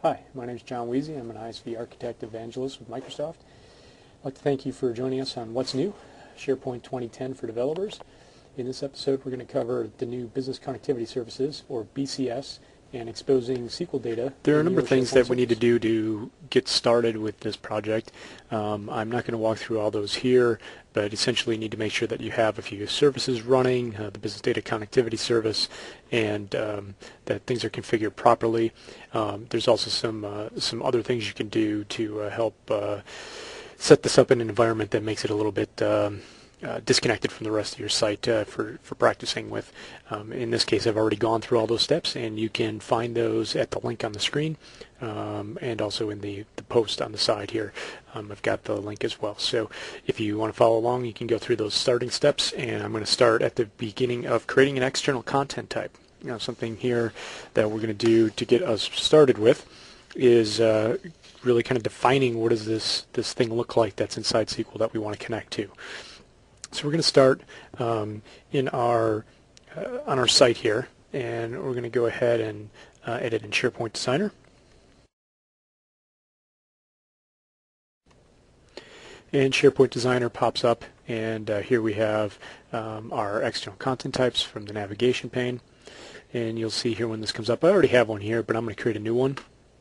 Hi, my name is John Weezy. I'm an ISV Architect Evangelist with Microsoft. I'd like to thank you for joining us on What's New, SharePoint 2010 for Developers. In this episode, we're going to cover the new Business Connectivity Services, or BCS, and exposing SQL data. There are a number of things that we need to do to get started with this project. I'm not going to walk through all those here, but essentially you need to make sure that you have a few services running, the Business Data Connectivity Service, and that things are configured properly. There's also some other things you can do to help set this up in an environment that makes it a little bit disconnected from the rest of your site for practicing with. In this case, I've already gone through all those steps, and you can find those at the link on the screen and also in the post on the side here. I've got the link as well. So if you want to follow along, you can go through those starting steps, and I'm going to start at the beginning of creating an external content type. Something here that we're going to do to get us started with is really kind of defining what does this thing look like that's inside SQL that we want to connect to. So we're going to start in our on our site here, and we're going to go ahead and edit in SharePoint Designer. And SharePoint Designer pops up, and here we have our external content types from the navigation pane. And you'll see here when this comes up, I already have one here, but I'm going to create a new one.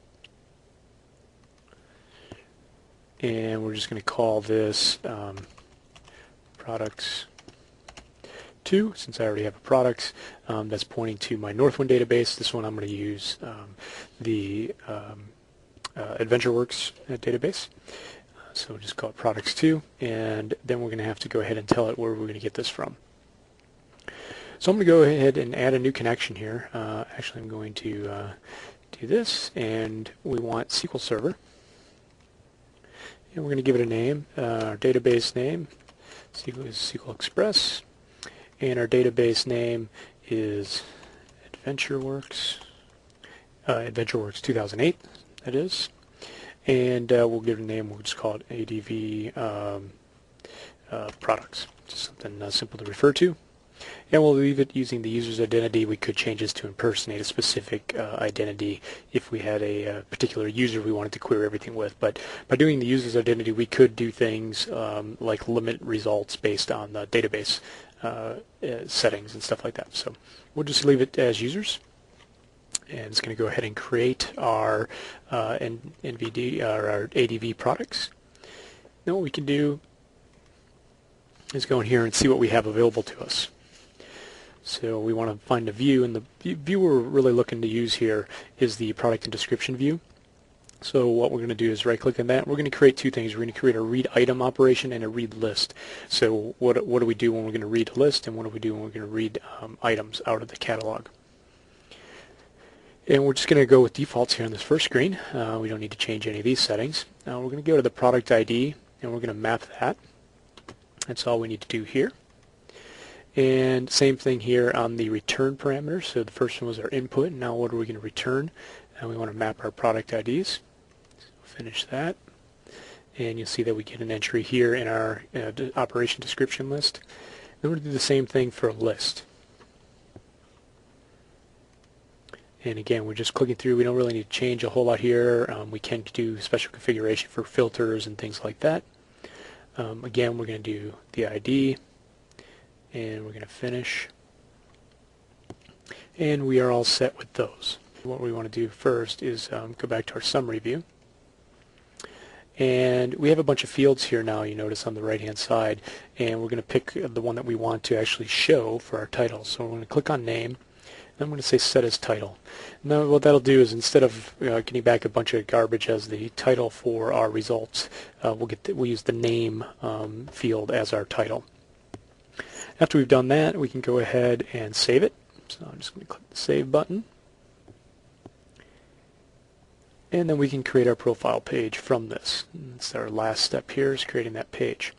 And we're just going to call this products 2, since I already have a product that's pointing to my Northwind database. This one I'm going to use the AdventureWorks database. So we'll just call it products 2, and then we're going to have to go ahead and tell it where we're going to get this from. So I'm going to go ahead and add a new connection here. Actually, I'm going to do this, and we want SQL Server. And we're going to give it a name, our database name. SQL is SQL Express, and our database name is AdventureWorks, AdventureWorks 2008, that is. And we'll give it a name, we'll just call it ADV products, just something simple to refer to. And we'll leave it using the user's identity. We could change this to impersonate a specific identity if we had a particular user we wanted to query everything with. But by doing the user's identity, we could do things like limit results based on the database settings and stuff like that. So we'll just leave it as users. And it's going to go ahead and create our NVD, or our ADV products. Then what we can do is go in here and see what we have available to us. So we want to find a view, and the view we're really looking to use here is the product and description view. So what we're going to do is right-click on that. We're going to create two things. We're going to create a read item operation and a read list. So what do we do when we're going to read a list, and what do we do when we're going to read items out of the catalog? And we're just going to go with defaults here on this first screen. We don't need to change any of these settings. Now we're going to go to the product ID, and we're going to map that. That's all we need to do here. And same thing here on the return parameters. So the first one was our input, and now what are we going to return? And we want to map our product IDs. So finish that. And you'll see that we get an entry here in our operation description list. Then we're going to do the same thing for a list. And again, we're just clicking through. We don't really need to change a whole lot here. We can do special configuration for filters and things like that. Again, we're going to do the ID, and we're going to finish. And we are all set with those. What we want to do first is go back to our summary view. And we have a bunch of fields here now, you notice on the right-hand side. And we're going to pick the one that we want to actually show for our title. So we're going to click on name. I'm going to say set as title. Now what that'll do is instead of getting back a bunch of garbage as the title for our results, we'll use the name field as our title. After we've done that, we can go ahead and save it. So I'm just going to click the save button. And then we can create our profile page from this. That's our last step here, is creating that page.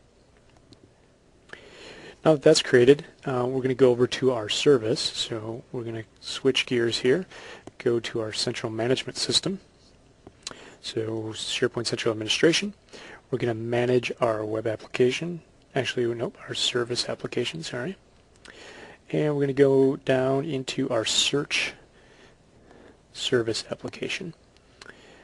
Now that that's created, we're going to go over to our service. So we're going to switch gears here, go to our central management system. So SharePoint Central Administration. We're going to manage our web application. Actually, nope, our service application, sorry. And we're going to go down into our search service application.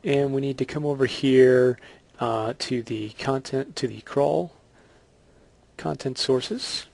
And we need to come over here to the content, to the crawl content sources.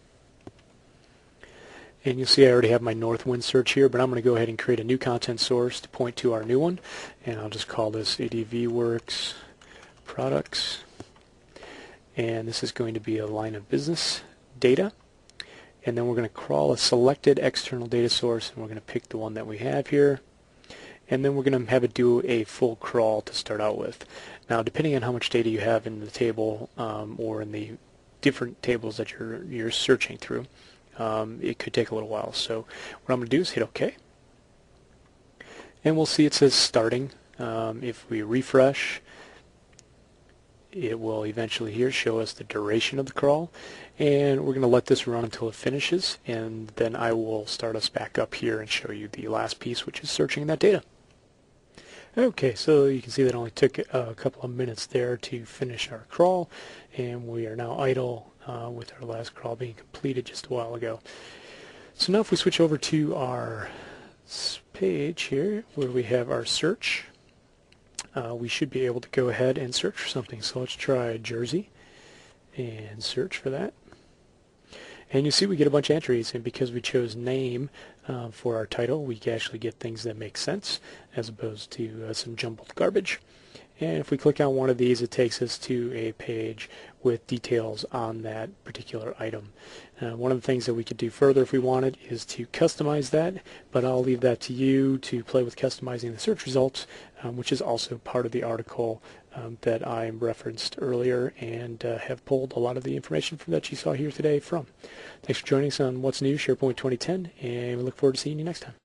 And you'll see I already have my Northwind search here, but I'm going to go ahead and create a new content source to point to our new one. And I'll just call this ADVWorks Products. And this is going to be a line of business data. And then we're going to crawl a selected external data source, and we're going to pick the one that we have here. And then we're going to have it do a full crawl to start out with. Now, depending on how much data you have in the table or in the different tables that you're searching through, it could take a little while. So what I'm going to do is hit OK. And we'll see it says starting. If we refresh, it will eventually here show us the duration of the crawl. And we're going to let this run until it finishes. And then I will start us back up here and show you the last piece, which is searching that data. Okay, so you can see that it only took a couple of minutes there to finish our crawl, and we are now idle with our last crawl being completed just a while ago. So now if we switch over to our page here where we have our search, we should be able to go ahead and search for something. So let's try Jersey and search for that. And you see we get a bunch of entries, and because we chose name for our title, we can actually get things that make sense as opposed to some jumbled garbage. And if we click on one of these, it takes us to a page with details on that particular item. One of the things that we could do further if we wanted is to customize that, but I'll leave that to you to play with customizing the search results, which is also part of the article that I referenced earlier and have pulled a lot of the information that you saw here today from. Thanks for joining us on What's New, SharePoint 2010, and we look forward to seeing you next time.